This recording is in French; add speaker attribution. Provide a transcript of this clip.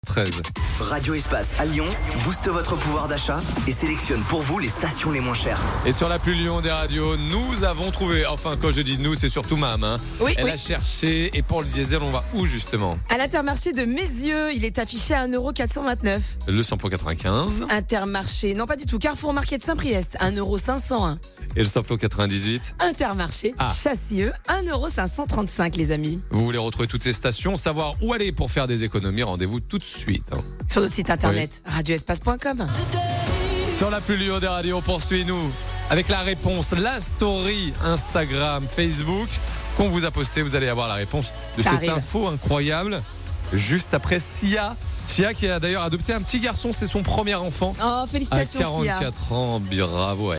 Speaker 1: 13.
Speaker 2: Radio Espace à Lyon booste votre pouvoir d'achat et sélectionne pour vous les stations les moins chères.
Speaker 1: Et sur l'appli Lyon des radios, nous avons trouvé, enfin quand je dis nous, c'est surtout Mam. Elle a cherché, et pour le diesel, on va où justement?
Speaker 3: À l'Intermarché de Mézieux, il est affiché à 1,429 €.
Speaker 1: Le samplon 95.
Speaker 3: Intermarché, non pas du tout, Carrefour Market Saint-Priest, 1,501 €.
Speaker 1: Et le samplon 98.
Speaker 3: Intermarché, Chassieux, 1,535 € les amis.
Speaker 1: Vous voulez retrouver toutes ces stations, savoir où aller pour faire des économies, rendez-vous tout de suite.
Speaker 3: Sur notre site internet, radioespace.com.
Speaker 1: Sur l'appli Lyon des radios, poursuivez-nous avec la réponse, la story Instagram, Facebook qu'on vous a posté. Vous allez avoir la réponse de
Speaker 3: Ça
Speaker 1: cette
Speaker 3: arrive.
Speaker 1: info incroyable juste après Sia. Sia qui a d'ailleurs adopté un petit garçon, c'est son premier enfant.
Speaker 3: Oh,
Speaker 1: À
Speaker 3: félicitations Sia.
Speaker 1: 44 ans, bravo.